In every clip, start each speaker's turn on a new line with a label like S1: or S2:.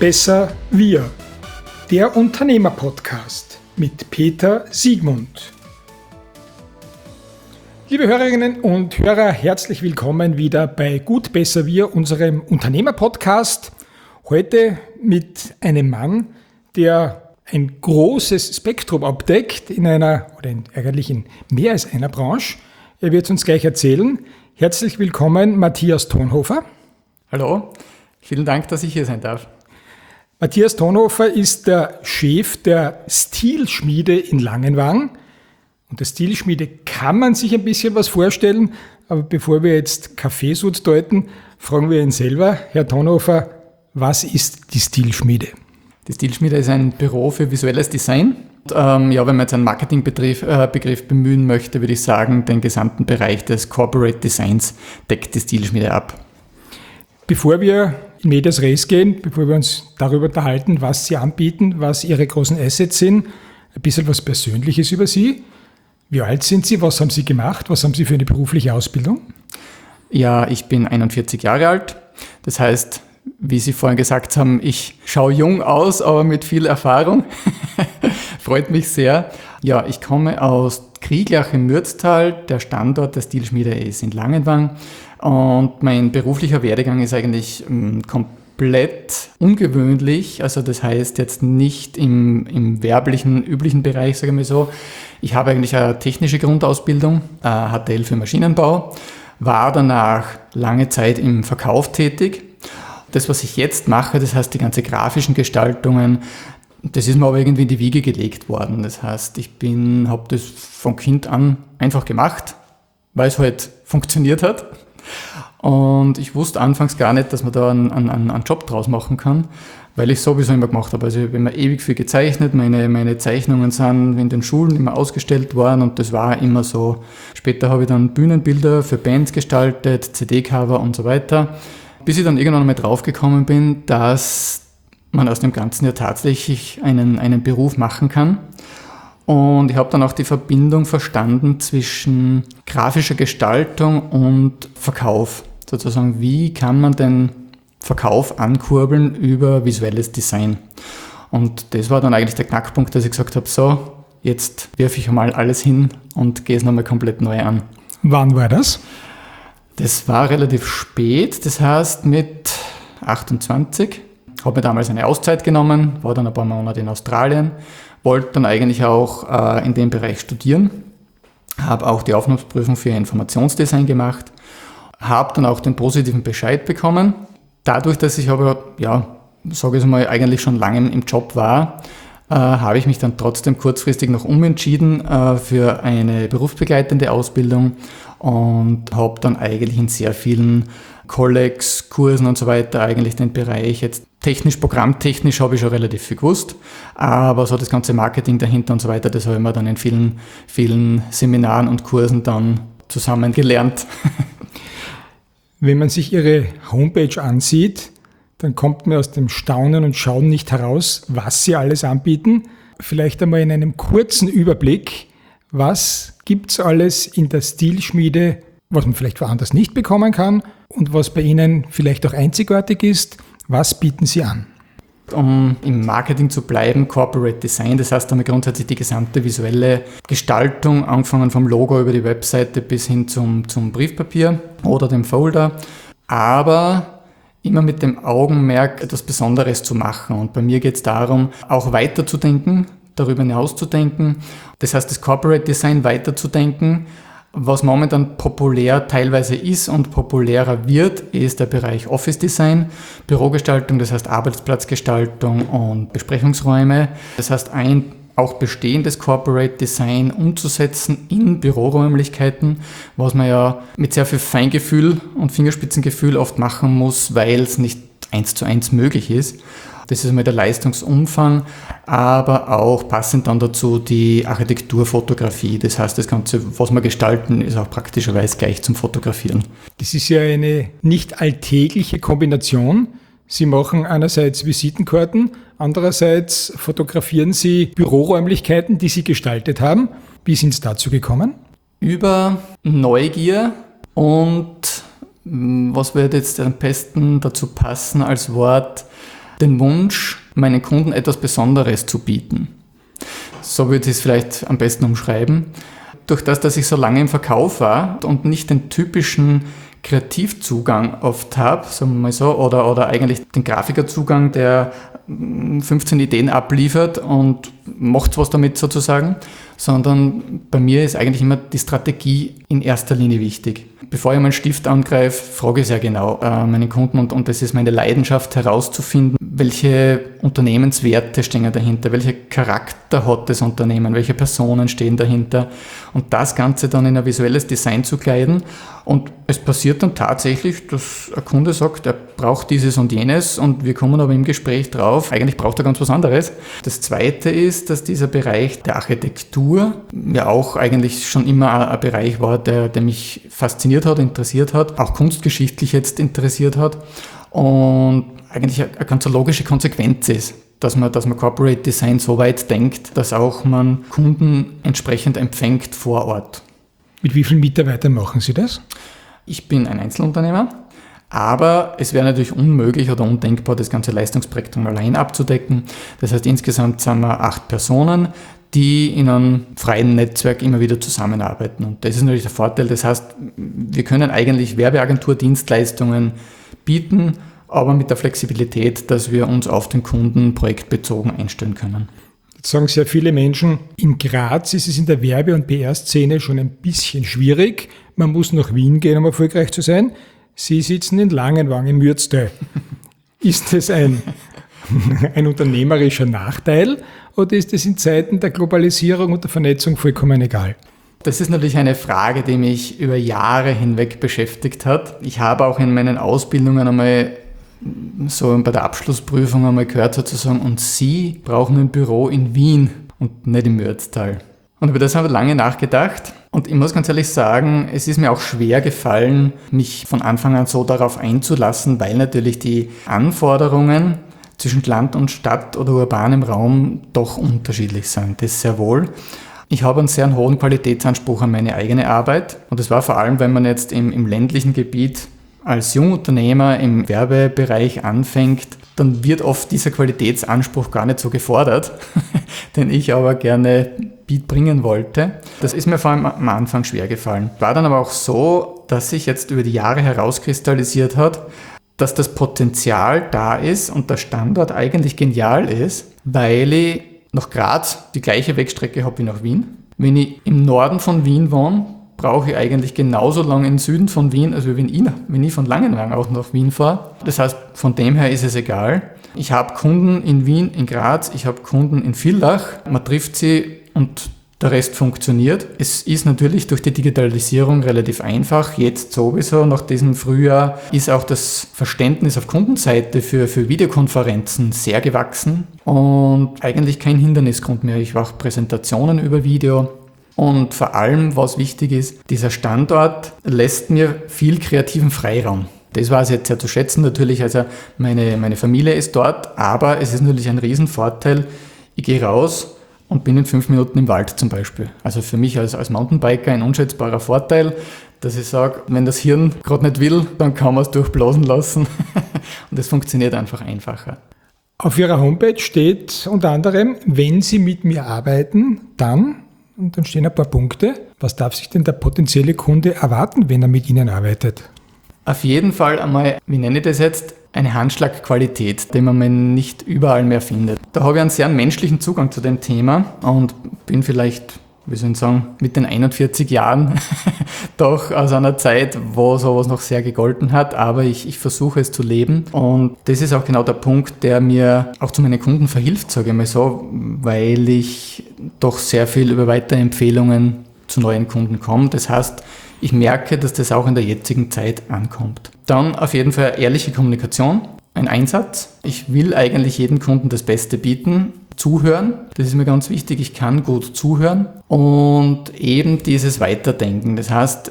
S1: besser, wir. Der Unternehmer-Podcast mit Peter Siegmund. Liebe Hörerinnen und Hörer, herzlich willkommen wieder bei Gut, besser, wir, unserem Unternehmer-Podcast. Heute mit einem Mann, der ein großes Spektrum abdeckt eigentlich in mehr als einer Branche. Er wird es uns gleich erzählen. Herzlich willkommen, Matthias Tonhofer.
S2: Hallo, vielen Dank, dass ich hier sein darf.
S1: Matthias Tonhofer ist der Chef der Stilschmiede in Langenwang. Und der Stilschmiede kann man sich ein bisschen was vorstellen, aber bevor wir jetzt Kaffeesud deuten, fragen wir ihn selber. Herr Tonhofer, was ist die Stilschmiede?
S2: Die Stilschmiede ist ein Büro für visuelles Design. Und, wenn man jetzt einen Marketingbegriff bemühen möchte, würde ich sagen, den gesamten Bereich des Corporate Designs deckt die Stilschmiede ab.
S1: Bevor wir in Medias Res gehen, bevor wir uns darüber unterhalten, was Sie anbieten, was Ihre großen Assets sind, ein bisschen was Persönliches über Sie. Wie alt sind Sie? Was haben Sie gemacht? Was haben Sie für eine berufliche Ausbildung?
S2: Ja, ich bin 41 Jahre alt. Das heißt, wie Sie vorhin gesagt haben, ich schaue jung aus, aber mit viel Erfahrung. Freut mich sehr. Ja, ich komme aus Krieglach im Mürztal. Der Standort der Stilschmiede ist in Langenwang. Und mein beruflicher Werdegang ist eigentlich komplett ungewöhnlich. Also das heißt jetzt nicht im werblichen, üblichen Bereich, sagen wir so. Ich habe eigentlich eine technische Grundausbildung, HTL für Maschinenbau, war danach lange Zeit im Verkauf tätig. Das, was ich jetzt mache, das heißt die ganze grafischen Gestaltungen, das ist mir aber irgendwie in die Wiege gelegt worden. Das heißt, ich habe das von Kind an einfach gemacht, weil es halt funktioniert hat. Und ich wusste anfangs gar nicht, dass man da einen Job draus machen kann, weil ich sowieso immer gemacht habe. Also ich habe immer ewig viel gezeichnet, meine Zeichnungen sind in den Schulen immer ausgestellt worden und das war immer so. Später habe ich dann Bühnenbilder für Bands gestaltet, CD-Cover und so weiter, bis ich dann irgendwann mal draufgekommen bin, dass man aus dem Ganzen ja tatsächlich einen Beruf machen kann. Und ich habe dann auch die Verbindung verstanden zwischen grafischer Gestaltung und Verkauf. Sozusagen, wie kann man den Verkauf ankurbeln über visuelles Design? Und das war dann eigentlich der Knackpunkt, dass ich gesagt habe, so, jetzt werfe ich mal alles hin und gehe es nochmal komplett neu an.
S1: Wann war das?
S2: Das war relativ spät, das heißt mit 28. Habe mir damals eine Auszeit genommen, war dann ein paar Monate in Australien, wollte dann eigentlich auch in dem Bereich studieren, habe auch die Aufnahmeprüfung für Informationsdesign gemacht, habe dann auch den positiven Bescheid bekommen. Dadurch, dass ich aber, sage ich mal, eigentlich schon lange im Job war, habe ich mich dann trotzdem kurzfristig noch umentschieden für eine berufsbegleitende Ausbildung und habe dann eigentlich in sehr vielen Kollegs, Kursen und so weiter eigentlich den Bereich jetzt programmtechnisch habe ich schon relativ viel gewusst, aber so das ganze Marketing dahinter und so weiter, das habe ich mir dann in vielen, vielen Seminaren und Kursen dann zusammen gelernt.
S1: Wenn man sich Ihre Homepage ansieht, dann kommt man aus dem Staunen und Schauen nicht heraus, was Sie alles anbieten. Vielleicht einmal in einem kurzen Überblick, was gibt es alles in der Stilschmiede, was man vielleicht woanders nicht bekommen kann und was bei Ihnen vielleicht auch einzigartig ist. Was bieten Sie an?
S2: Um im Marketing zu bleiben, Corporate Design, das heißt einmal grundsätzlich die gesamte visuelle Gestaltung, angefangen vom Logo über die Webseite bis hin zum Briefpapier oder dem Folder, aber immer mit dem Augenmerk, etwas Besonderes zu machen. Und bei mir geht es darum, auch weiterzudenken, darüber hinaus zu denken. Das heißt, das Corporate Design weiterzudenken. Was momentan populär teilweise ist und populärer wird, ist der Bereich Office Design, Bürogestaltung, das heißt Arbeitsplatzgestaltung und Besprechungsräume. Das heißt, auch bestehendes Corporate Design umzusetzen in Büroräumlichkeiten, was man ja mit sehr viel Feingefühl und Fingerspitzengefühl oft machen muss, weil es nicht 1:1 möglich ist. Das ist einmal der Leistungsumfang, aber auch passend dann dazu die Architekturfotografie. Das heißt, das Ganze, was wir gestalten, ist auch praktischerweise gleich zum Fotografieren.
S1: Das ist ja eine nicht alltägliche Kombination. Sie machen einerseits Visitenkarten, andererseits fotografieren Sie Büroräumlichkeiten, die Sie gestaltet haben. Wie sind Sie dazu gekommen?
S2: Über Neugier und was wird jetzt am besten dazu passen als Wort? den Wunsch, meinen Kunden etwas Besonderes zu bieten. So würde ich es vielleicht am besten umschreiben. Durch das, dass ich so lange im Verkauf war und nicht den typischen Kreativzugang oft habe, sagen wir mal so, oder eigentlich den Grafikerzugang, der 15 Ideen abliefert und macht was damit sozusagen, sondern bei mir ist eigentlich immer die Strategie in erster Linie wichtig. Bevor ich meinen Stift angreife, frage ich sehr genau meinen Kunden und das ist meine Leidenschaft herauszufinden, welche Unternehmenswerte stehen dahinter, welcher Charakter hat das Unternehmen, welche Personen stehen dahinter und das Ganze dann in ein visuelles Design zu kleiden. Und es passiert dann tatsächlich, dass ein Kunde sagt, er braucht dieses und jenes und wir kommen aber im Gespräch drauf, eigentlich braucht er ganz was anderes. Das Zweite ist, dass dieser Bereich der Architektur ja auch eigentlich schon immer ein Bereich war, der mich fasziniert hat, interessiert hat, auch kunstgeschichtlich jetzt interessiert hat und eigentlich eine ganz logische Konsequenz ist, dass man Corporate Design so weit denkt, dass auch man Kunden entsprechend empfängt vor Ort.
S1: Mit wie vielen Mitarbeitern machen Sie das?
S2: Ich bin ein Einzelunternehmer, aber es wäre natürlich unmöglich oder undenkbar, das ganze Leistungsspektrum allein abzudecken. Das heißt, insgesamt sind wir 8 Personen, die in einem freien Netzwerk immer wieder zusammenarbeiten. Und das ist natürlich der Vorteil. Das heißt, wir können eigentlich Werbeagentur-Dienstleistungen bieten, aber mit der Flexibilität, dass wir uns auf den Kunden projektbezogen einstellen können.
S1: Jetzt sagen sehr viele Menschen, in Graz ist es in der Werbe- und PR-Szene schon ein bisschen schwierig. Man muss nach Wien gehen, um erfolgreich zu sein. Sie sitzen in Langenwang im Mürztal. Ist das ein unternehmerischer Nachteil oder ist es in Zeiten der Globalisierung und der Vernetzung vollkommen egal?
S2: Das ist natürlich eine Frage, die mich über Jahre hinweg beschäftigt hat. Ich habe auch in meinen Ausbildungen einmal so bei der Abschlussprüfung einmal gehört sozusagen, und Sie brauchen ein Büro in Wien und nicht im Mürztal. Und über das habe ich lange nachgedacht und ich muss ganz ehrlich sagen, es ist mir auch schwer gefallen, mich von Anfang an so darauf einzulassen, weil natürlich die Anforderungen zwischen Land und Stadt oder urbanem Raum doch unterschiedlich sind. Das sehr wohl. Ich habe einen sehr hohen Qualitätsanspruch an meine eigene Arbeit und das war vor allem, wenn man jetzt im ländlichen Gebiet als Jungunternehmer im Werbebereich anfängt, dann wird oft dieser Qualitätsanspruch gar nicht so gefordert, den ich aber gerne bringen wollte. Das ist mir vor allem am Anfang schwer gefallen. War dann aber auch so, dass sich jetzt über die Jahre herauskristallisiert hat, dass das Potenzial da ist und der Standort eigentlich genial ist, weil ich nach Graz die gleiche Wegstrecke habe wie nach Wien. Wenn ich im Norden von Wien wohne, brauche ich eigentlich genauso lange im Süden von Wien, als wenn ich von Langenwang auch nach Wien fahre. Das heißt, von dem her ist es egal. Ich habe Kunden in Wien, in Graz, ich habe Kunden in Villach. Man trifft sie und der Rest funktioniert. Es ist natürlich durch die Digitalisierung relativ einfach. Jetzt sowieso, nach diesem Frühjahr, ist auch das Verständnis auf Kundenseite für Videokonferenzen sehr gewachsen und eigentlich kein Hindernisgrund mehr. Ich mache Präsentationen über Video. Und vor allem, was wichtig ist, dieser Standort lässt mir viel kreativen Freiraum. Das war es jetzt sehr zu schätzen natürlich, also meine Familie ist dort, aber es ist natürlich ein Riesenvorteil, ich gehe raus und bin in 5 Minuten im Wald zum Beispiel. Also für mich als Mountainbiker ein unschätzbarer Vorteil, dass ich sage, wenn das Hirn gerade nicht will, dann kann man es durchblasen lassen und das funktioniert einfach einfacher.
S1: Auf Ihrer Homepage steht unter anderem, wenn Sie mit mir arbeiten, dann... Und dann stehen ein paar Punkte. Was darf sich denn der potenzielle Kunde erwarten, wenn er mit Ihnen arbeitet?
S2: Auf jeden Fall einmal, wie nenne ich das jetzt, eine Handschlagqualität, die man nicht überall mehr findet. Da habe ich einen sehr menschlichen Zugang zu dem Thema und bin vielleicht, wie soll ich sagen, mit den 41 Jahren doch aus einer Zeit, wo sowas noch sehr gegolten hat, aber ich versuche es zu leben und das ist auch genau der Punkt, der mir auch zu meinen Kunden verhilft, sage ich mal so, weil ich doch sehr viel über Weiterempfehlungen zu neuen Kunden komme. Das heißt, ich merke, dass das auch in der jetzigen Zeit ankommt. Dann auf jeden Fall ehrliche Kommunikation, ein Einsatz. Ich will eigentlich jedem Kunden das Beste bieten. Zuhören, das ist mir ganz wichtig, ich kann gut zuhören und eben dieses Weiterdenken. Das heißt,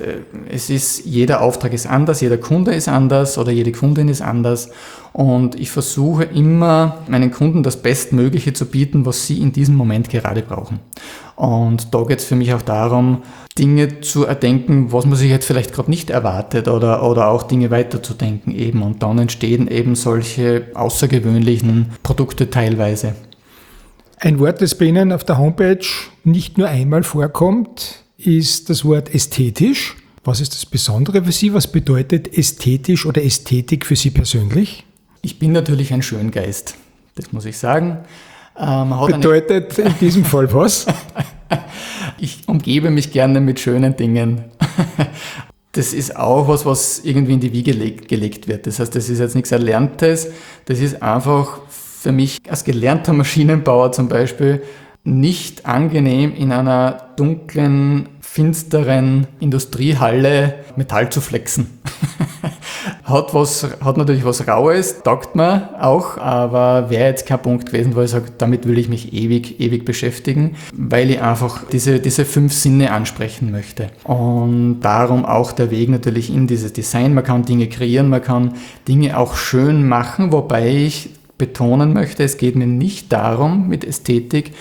S2: jeder Auftrag ist anders, jeder Kunde ist anders oder jede Kundin ist anders und ich versuche immer, meinen Kunden das Bestmögliche zu bieten, was sie in diesem Moment gerade brauchen. Und da geht es für mich auch darum, Dinge zu erdenken, was man sich jetzt vielleicht gerade nicht erwartet oder auch Dinge weiterzudenken eben. Und dann entstehen eben solche außergewöhnlichen Produkte teilweise.
S1: Ein Wort, das bei Ihnen auf der Homepage nicht nur einmal vorkommt, ist das Wort ästhetisch. Was ist das Besondere für Sie? Was bedeutet ästhetisch oder Ästhetik für Sie persönlich?
S2: Ich bin natürlich ein Schöngeist, das muss ich sagen.
S1: Bedeutet in diesem Fall was?
S2: Ich umgebe mich gerne mit schönen Dingen. Das ist auch was irgendwie in die Wiege gelegt wird. Das heißt, das ist jetzt nichts Erlerntes. Das ist einfach für mich als gelernter Maschinenbauer zum Beispiel nicht angenehm, in einer dunklen, finsteren Industriehalle Metall zu flexen. Hat natürlich was Raues, taugt mir auch, aber wäre jetzt kein Punkt gewesen, wo ich sage, damit will ich mich ewig beschäftigen, weil ich einfach diese 5 Sinne ansprechen möchte. Und darum auch der Weg natürlich in dieses Design. Man kann Dinge kreieren, man kann Dinge auch schön machen, wobei ich betonen möchte, es geht mir nicht darum mit Ästhetik,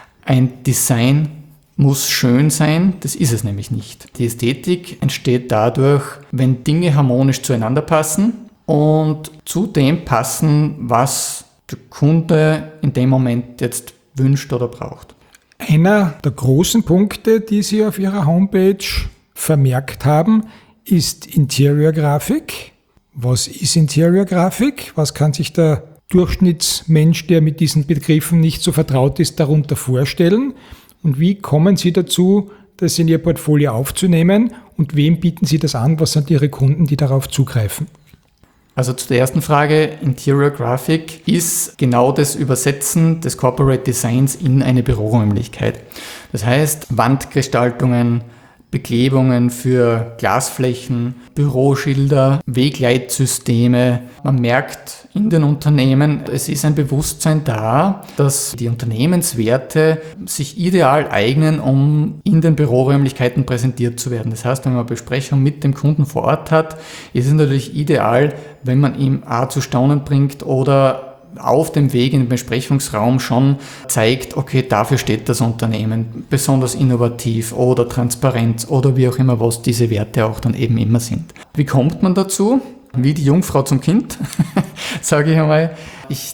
S2: ein Design muss schön sein, das ist es nämlich nicht. Die Ästhetik entsteht dadurch, wenn Dinge harmonisch zueinander passen und zu dem passen, was der Kunde in dem Moment jetzt wünscht oder braucht.
S1: Einer der großen Punkte, die Sie auf Ihrer Homepage vermerkt haben, ist Interior-Grafik. Was ist Interior-Grafik? Was kann sich der Durchschnittsmensch, der mit diesen Begriffen nicht so vertraut ist, darunter vorstellen? Und wie kommen Sie dazu, das in Ihr Portfolio aufzunehmen? Und wem bieten Sie das an? Was sind Ihre Kunden, die darauf zugreifen?
S2: Also zu der ersten Frage, Interior Graphic ist genau das Übersetzen des Corporate Designs in eine Büroräumlichkeit. Das heißt, Wandgestaltungen, Beklebungen für Glasflächen, Büroschilder, Wegleitsysteme. Man merkt in den Unternehmen, es ist ein Bewusstsein da, dass die Unternehmenswerte sich ideal eignen, um in den Büroräumlichkeiten präsentiert zu werden. Das heißt, wenn man Besprechung mit dem Kunden vor Ort hat, ist es natürlich ideal, wenn man ihm zu staunen bringt oder auf dem Weg in den Besprechungsraum schon zeigt, okay, dafür steht das Unternehmen, besonders innovativ oder Transparenz oder wie auch immer, was diese Werte auch dann eben immer sind. Wie kommt man dazu? Wie die Jungfrau zum Kind, sage ich einmal. Ich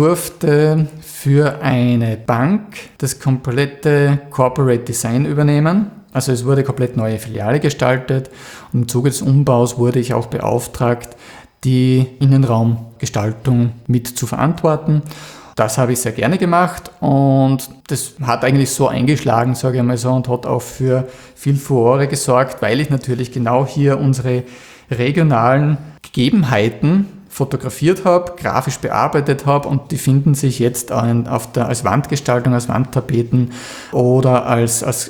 S2: durfte für eine Bank das komplette Corporate Design übernehmen. Also es wurde komplett neue Filiale gestaltet und im Zuge des Umbaus wurde ich auch beauftragt, die Innenraumgestaltung mit zu verantworten. Das habe ich sehr gerne gemacht und das hat eigentlich so eingeschlagen, sage ich mal so, und hat auch für viel Furore gesorgt, weil ich natürlich genau hier unsere regionalen Gegebenheiten fotografiert habe, grafisch bearbeitet habe und die finden sich jetzt als Wandgestaltung, als Wandtapeten oder als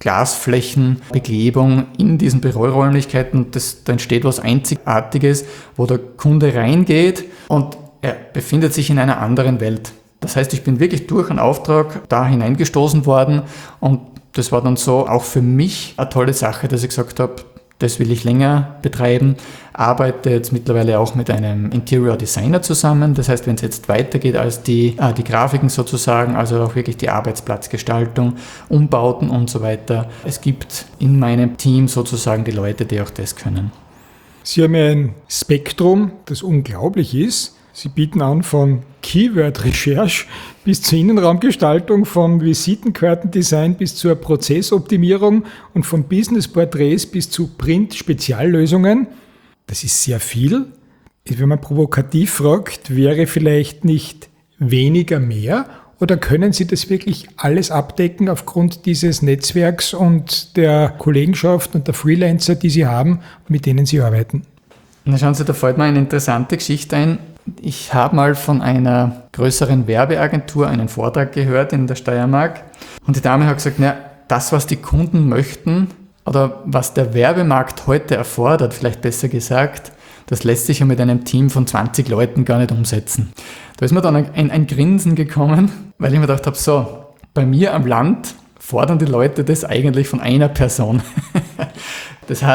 S2: Glasflächenbeklebung in diesen Büroräumlichkeiten. Da entsteht was Einzigartiges, wo der Kunde reingeht und er befindet sich in einer anderen Welt. Das heißt, ich bin wirklich durch einen Auftrag da hineingestoßen worden und das war dann so auch für mich eine tolle Sache, dass ich gesagt habe, das will ich länger betreiben, arbeite jetzt mittlerweile auch mit einem Interior Designer zusammen. Das heißt, wenn es jetzt weitergeht als die Grafiken sozusagen, also auch wirklich die Arbeitsplatzgestaltung, Umbauten und so weiter. Es gibt in meinem Team sozusagen die Leute, die auch das können.
S1: Sie haben ja ein Spektrum, das unglaublich ist. Sie bieten an von Keyword-Recherche bis zur Innenraumgestaltung, von Visitenkartendesign bis zur Prozessoptimierung und von Business-Porträts bis zu Print-Speziallösungen. Das ist sehr viel. Wenn man provokativ fragt, wäre vielleicht nicht weniger mehr? Oder können Sie das wirklich alles abdecken aufgrund dieses Netzwerks und der Kollegenschaft und der Freelancer, die Sie haben, mit denen Sie arbeiten?
S2: Na schauen Sie, da fällt mir eine interessante Geschichte ein. Ich habe mal von einer größeren Werbeagentur einen Vortrag gehört in der Steiermark und die Dame hat gesagt, na, das, was die Kunden möchten oder was der Werbemarkt heute erfordert, vielleicht besser gesagt, das lässt sich ja mit einem Team von 20 Leuten gar nicht umsetzen. Da ist mir dann ein Grinsen gekommen, weil ich mir gedacht habe, so, bei mir am Land fordern die Leute das eigentlich von einer Person. Das heißt,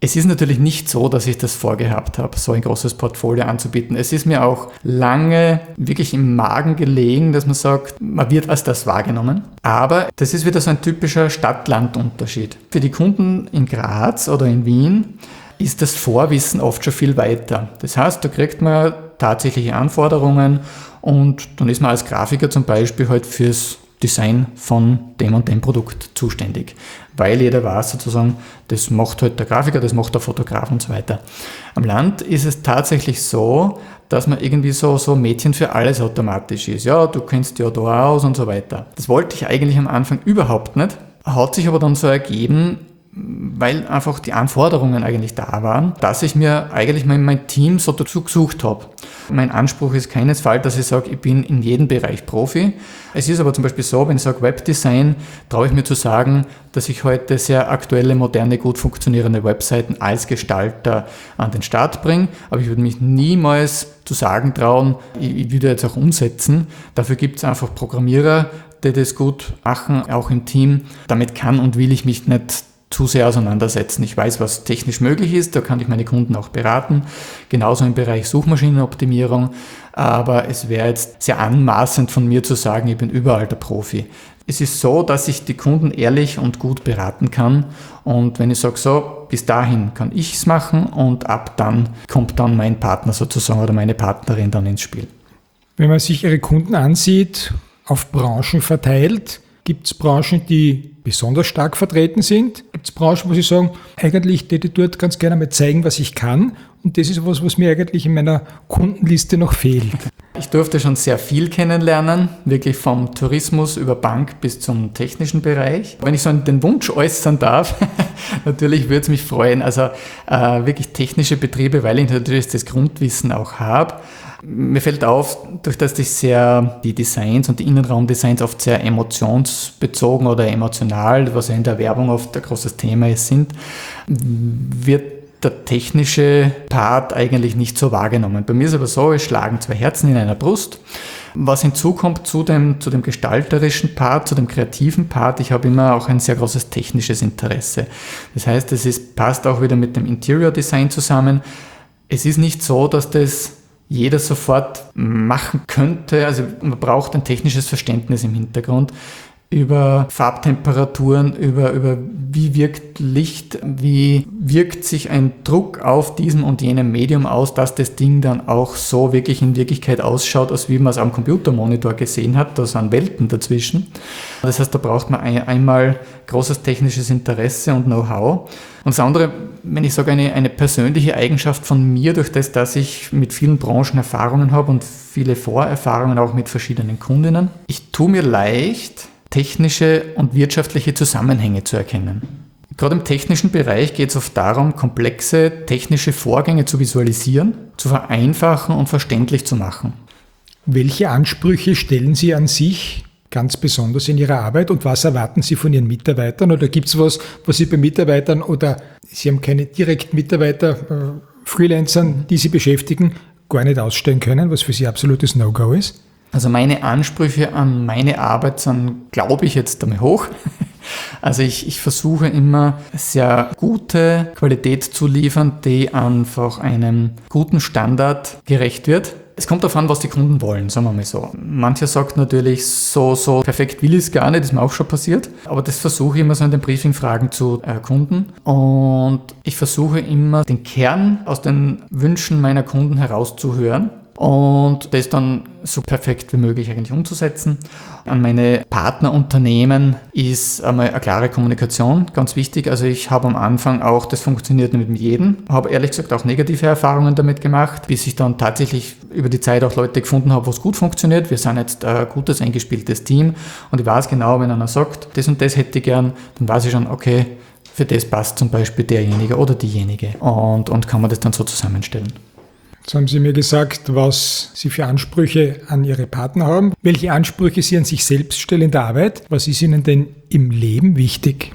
S2: Es ist natürlich nicht so, dass ich das vorgehabt habe, so ein großes Portfolio anzubieten. Es ist mir auch lange wirklich im Magen gelegen, dass man sagt, man wird als das wahrgenommen. Aber das ist wieder so ein typischer Stadt-Land-Unterschied. Für die Kunden in Graz oder in Wien ist das Vorwissen oft schon viel weiter. Das heißt, da kriegt man tatsächliche Anforderungen und dann ist man als Grafiker zum Beispiel halt fürs Design von dem und dem Produkt zuständig, weil jeder weiß sozusagen, das macht halt der Grafiker, das macht der Fotograf und so weiter. Am Land ist es tatsächlich so, dass man irgendwie so Mädchen für alles automatisch ist. Ja, du kennst ja da aus und so weiter. Das wollte ich eigentlich am Anfang überhaupt nicht, hat sich aber dann so ergeben, weil einfach die Anforderungen eigentlich da waren, dass ich mir eigentlich mein Team so dazu gesucht habe. Mein Anspruch ist keinesfalls, dass ich sage, ich bin in jedem Bereich Profi. Es ist aber zum Beispiel so, wenn ich sage Webdesign, traue ich mir zu sagen, dass ich heute sehr aktuelle, moderne, gut funktionierende Webseiten als Gestalter an den Start bringe. Aber ich würde mich niemals zu sagen trauen, ich würde jetzt auch umsetzen. Dafür gibt es einfach Programmierer, die das gut machen, auch im Team. Damit kann und will ich mich nicht zu sehr auseinandersetzen. Ich weiß, was technisch möglich ist, da kann ich meine Kunden auch beraten, genauso im Bereich Suchmaschinenoptimierung, aber es wäre jetzt sehr anmaßend von mir zu sagen, ich bin überall der Profi. Es ist so, dass ich die Kunden ehrlich und gut beraten kann und wenn ich sage, so, bis dahin kann ich es machen und ab dann kommt dann mein Partner sozusagen oder meine Partnerin dann ins Spiel.
S1: Wenn man sich Ihre Kunden ansieht, auf Branchen verteilt, gibt es Branchen, die besonders stark vertreten sind? Gibt es Branchen, wo Sie sagen, eigentlich hätte ich dort ganz gerne mal zeigen, was ich kann? Und das ist etwas, was mir eigentlich in meiner Kundenliste noch fehlt.
S2: Ich durfte schon sehr viel kennenlernen, wirklich vom Tourismus über Bank bis zum technischen Bereich. Wenn ich so den Wunsch äußern darf, natürlich würde es mich freuen, also wirklich technische Betriebe, weil ich natürlich das Grundwissen auch habe. Mir fällt auf, durch dass ich die Designs und die Innenraumdesigns oft sehr emotionsbezogen oder emotional, was ja in der Werbung oft ein großes Thema ist, wird der technische Part eigentlich nicht so wahrgenommen. Bei mir ist aber so, es schlagen zwei Herzen in einer Brust. Was hinzukommt zu dem gestalterischen Part, zu dem kreativen Part, ich habe immer auch ein sehr großes technisches Interesse. Das heißt, passt auch wieder mit dem Interior Design zusammen. Es ist nicht so, dass das jeder sofort machen könnte. Also man braucht ein technisches Verständnis im Hintergrund über Farbtemperaturen, über wie wirkt Licht, wie wirkt sich ein Druck auf diesem und jenem Medium aus, dass das Ding dann auch so wirklich in Wirklichkeit ausschaut, als wie man es am Computermonitor gesehen hat. Da sind Welten dazwischen. Das heißt, da braucht man einmal großes technisches Interesse und Know-how. Und das andere, wenn ich sage, eine persönliche Eigenschaft von mir, durch das, dass ich mit vielen Branchen Erfahrungen habe und viele Vorerfahrungen auch mit verschiedenen Kundinnen. Ich tue mir leicht, technische und wirtschaftliche Zusammenhänge zu erkennen. Gerade im technischen Bereich geht es oft darum, komplexe technische Vorgänge zu visualisieren, zu vereinfachen und verständlich zu machen.
S1: Welche Ansprüche stellen Sie an sich ganz besonders in Ihrer Arbeit und was erwarten Sie von Ihren Mitarbeitern? Oder gibt es was Sie bei Mitarbeitern oder Sie haben keine direkten Mitarbeiter, Freelancern, die Sie beschäftigen, gar nicht ausstellen können, was für Sie absolutes No-Go ist?
S2: Also meine Ansprüche an meine Arbeit sind, glaube ich, jetzt einmal hoch. Also ich versuche immer sehr gute Qualität zu liefern, die einfach einem guten Standard gerecht wird. Es kommt darauf an, was die Kunden wollen, sagen wir mal so. Mancher sagt natürlich, so perfekt will ich es gar nicht, ist mir auch schon passiert. Aber das versuche ich immer so in den Briefing-Fragen zu erkunden. Und ich versuche immer, den Kern aus den Wünschen meiner Kunden herauszuhören und das dann so perfekt wie möglich eigentlich umzusetzen. An meine Partnerunternehmen ist einmal eine klare Kommunikation ganz wichtig. Also ich habe am Anfang auch, das funktioniert nicht mit jedem, habe ehrlich gesagt auch negative Erfahrungen damit gemacht, bis ich dann tatsächlich über die Zeit auch Leute gefunden habe, wo es gut funktioniert. Wir sind jetzt ein gutes, eingespieltes Team und ich weiß genau, wenn einer sagt, das und das hätte ich gern, dann weiß ich schon, okay, für das passt zum Beispiel derjenige oder diejenige und kann man das dann so zusammenstellen.
S1: Jetzt haben Sie mir gesagt, was Sie für Ansprüche an Ihre Partner haben. Welche Ansprüche Sie an sich selbst stellen in der Arbeit? Was ist Ihnen denn im Leben wichtig?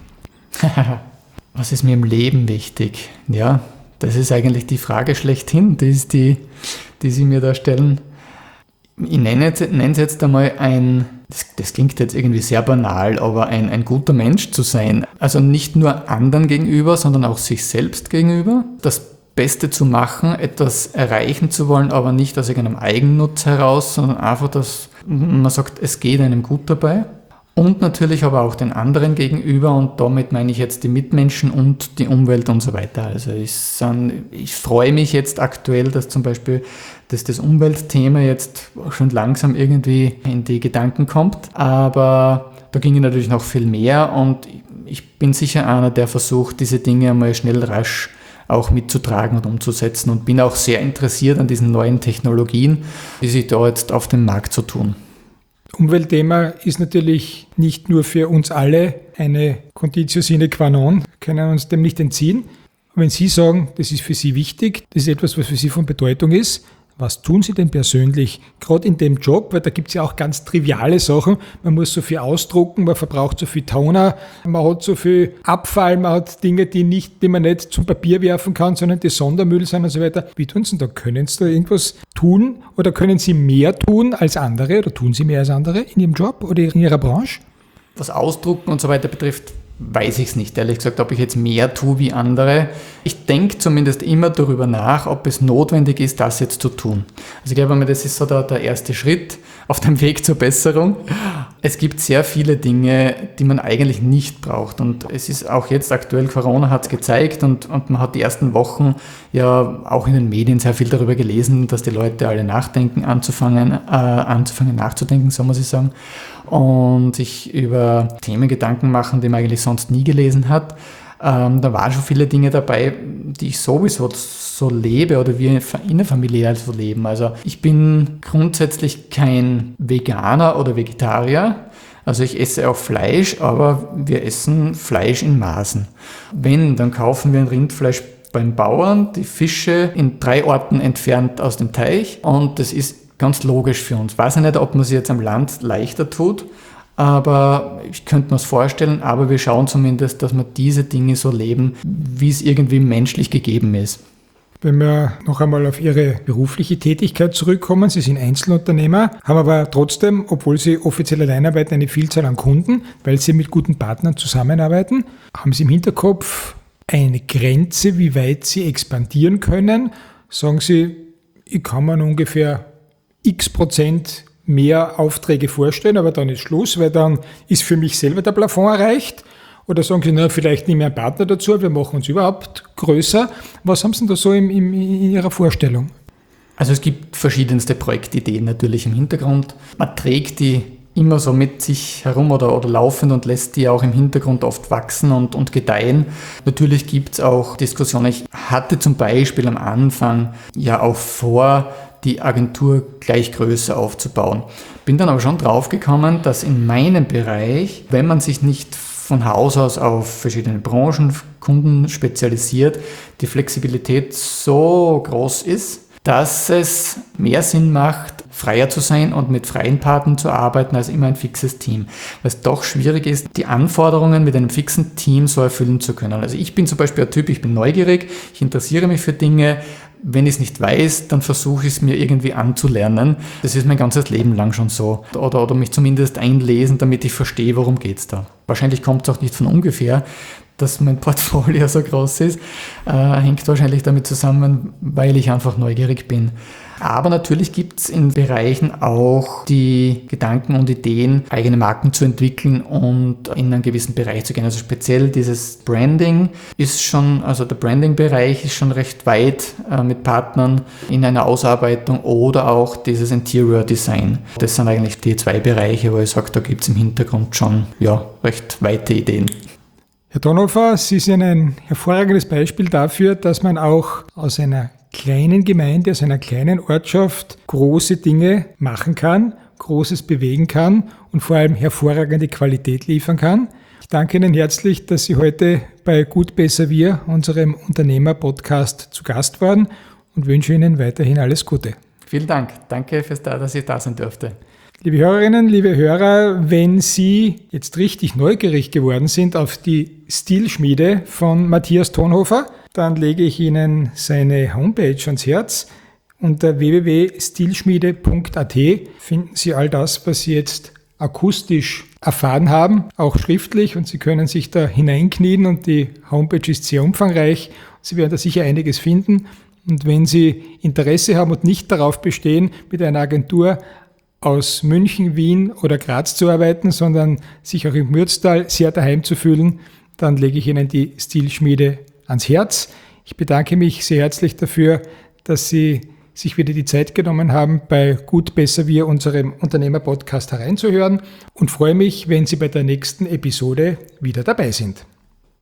S2: Was ist mir im Leben wichtig? Ja, das ist eigentlich die Frage schlechthin, die Sie mir da stellen. Ich nenne es jetzt einmal ein das klingt jetzt irgendwie sehr banal, aber ein guter Mensch zu sein. Also nicht nur anderen gegenüber, sondern auch sich selbst gegenüber. Das Beste zu machen, etwas erreichen zu wollen, aber nicht aus irgendeinem Eigennutz heraus, sondern einfach, dass man sagt, es geht einem gut dabei. Und natürlich aber auch den anderen gegenüber, und damit meine ich jetzt die Mitmenschen und die Umwelt und so weiter. Also ich freue mich jetzt aktuell, dass zum Beispiel das Umweltthema jetzt schon langsam irgendwie in die Gedanken kommt, aber da ginge natürlich noch viel mehr, und ich bin sicher einer, der versucht, diese Dinge einmal schnell rasch auch mitzutragen und umzusetzen, und bin auch sehr interessiert an diesen neuen Technologien, die sich da jetzt auf dem Markt so tun.
S1: Umweltthema ist natürlich nicht nur für uns alle eine Conditio sine qua non, können uns dem nicht entziehen. Wenn Sie sagen, das ist für Sie wichtig, das ist etwas, was für Sie von Bedeutung ist, was tun Sie denn persönlich, gerade in dem Job, weil da gibt es ja auch ganz triviale Sachen, man muss so viel ausdrucken, man verbraucht so viel Toner, man hat so viel Abfall, man hat Dinge, die man nicht zum Papier werfen kann, sondern die Sondermüll sind und so weiter. Wie tun Sie da? Können Sie da irgendwas tun oder können Sie mehr tun als andere oder tun Sie mehr als andere in Ihrem Job oder in Ihrer Branche?
S2: Was Ausdrucken und so weiter betrifft, weiß ich es nicht, ehrlich gesagt, ob ich jetzt mehr tue wie andere. Ich denke zumindest immer darüber nach, ob es notwendig ist, das jetzt zu tun. Also ich glaube, das ist so der erste Schritt auf dem Weg zur Besserung. Es gibt sehr viele Dinge, die man eigentlich nicht braucht, und es ist auch jetzt aktuell, Corona hat es gezeigt, und man hat die ersten Wochen ja auch in den Medien sehr viel darüber gelesen, dass die Leute alle anzufangen nachzudenken, so muss ich sagen, und sich über Themen Gedanken machen, die man eigentlich sonst nie gelesen hat. Da waren schon viele Dinge dabei, die ich sowieso so lebe oder wir innerfamiliär so leben. Also ich bin grundsätzlich kein Veganer oder Vegetarier. Also ich esse auch Fleisch, aber wir essen Fleisch in Maßen. Wenn, dann kaufen wir ein Rindfleisch beim Bauern, die Fische in 3 Orten entfernt aus dem Teich, und das ist ganz logisch für uns. Ich weiß nicht, ob man es jetzt am Land leichter tut, aber ich könnte mir es vorstellen, aber wir schauen zumindest, dass wir diese Dinge so leben, wie es irgendwie menschlich gegeben ist.
S1: Wenn wir noch einmal auf Ihre berufliche Tätigkeit zurückkommen, Sie sind Einzelunternehmer, haben aber trotzdem, obwohl Sie offiziell allein arbeiten, eine Vielzahl an Kunden, weil Sie mit guten Partnern zusammenarbeiten. Haben Sie im Hinterkopf eine Grenze, wie weit Sie expandieren können? Sagen Sie, ich kann mir ungefähr x% mehr Aufträge vorstellen, aber dann ist Schluss, weil dann ist für mich selber der Plafond erreicht. Oder sagen Sie, na, vielleicht nehmen wir einen Partner dazu, wir machen uns überhaupt größer. Was haben Sie denn da so in Ihrer Vorstellung?
S2: Also es gibt verschiedenste Projektideen natürlich im Hintergrund. Man trägt die immer so mit sich herum oder laufend und lässt die auch im Hintergrund oft wachsen und gedeihen. Natürlich gibt es auch Diskussionen. Ich hatte zum Beispiel am Anfang ja auch vor, die Agentur gleich größer aufzubauen. Bin dann aber schon draufgekommen, dass in meinem Bereich, wenn man sich nicht von Haus aus auf verschiedene Branchenkunden spezialisiert, die Flexibilität so groß ist, dass es mehr Sinn macht, freier zu sein und mit freien Partnern zu arbeiten, als immer ein fixes Team. Weil es doch schwierig ist, die Anforderungen mit einem fixen Team so erfüllen zu können. Also ich bin zum Beispiel ein Typ, ich bin neugierig, ich interessiere mich für Dinge. Wenn ich es nicht weiß, dann versuche ich es mir irgendwie anzulernen. Das ist mein ganzes Leben lang schon so. Oder mich zumindest einlesen, damit ich verstehe, worum geht es da. Wahrscheinlich kommt es auch nicht von ungefähr, dass mein Portfolio so groß ist. Hängt wahrscheinlich damit zusammen, weil ich einfach neugierig bin. Aber natürlich gibt es in Bereichen auch die Gedanken und Ideen, eigene Marken zu entwickeln und in einen gewissen Bereich zu gehen. Also speziell dieses Branding ist schon, also der Branding-Bereich ist schon recht weit mit Partnern in einer Ausarbeitung, oder auch dieses Interior Design. Das sind eigentlich die 2 Bereiche, wo ich sage, da gibt es im Hintergrund schon recht weite Ideen.
S1: Herr Tonhofer, Sie sind ein hervorragendes Beispiel dafür, dass man auch aus einer kleinen Gemeinde, aus einer kleinen Ortschaft große Dinge machen kann, Großes bewegen kann und vor allem hervorragende Qualität liefern kann. Ich danke Ihnen herzlich, dass Sie heute bei Gut, Besser, Wir, unserem Unternehmer-Podcast, zu Gast waren, und wünsche Ihnen weiterhin alles Gute.
S2: Vielen Dank. Danke, dass ich da sein durfte.
S1: Liebe Hörerinnen, liebe Hörer, wenn Sie jetzt richtig neugierig geworden sind auf die Stilschmiede von Matthias Tonhofer, dann lege ich Ihnen seine Homepage ans Herz. Unter www.stilschmiede.at finden Sie all das, was Sie jetzt akustisch erfahren haben, auch schriftlich, und Sie können sich da hineinknien und die Homepage ist sehr umfangreich. Sie werden da sicher einiges finden. Und wenn Sie Interesse haben und nicht darauf bestehen, mit einer Agentur aus München, Wien oder Graz zu arbeiten, sondern sich auch im Mürztal sehr daheim zu fühlen, dann lege ich Ihnen die Stilschmiede ans Herz. Ich bedanke mich sehr herzlich dafür, dass Sie sich wieder die Zeit genommen haben, bei Gut, Besser, Wir, unserem Unternehmer-Podcast hereinzuhören, und freue mich, wenn Sie bei der nächsten Episode wieder dabei sind.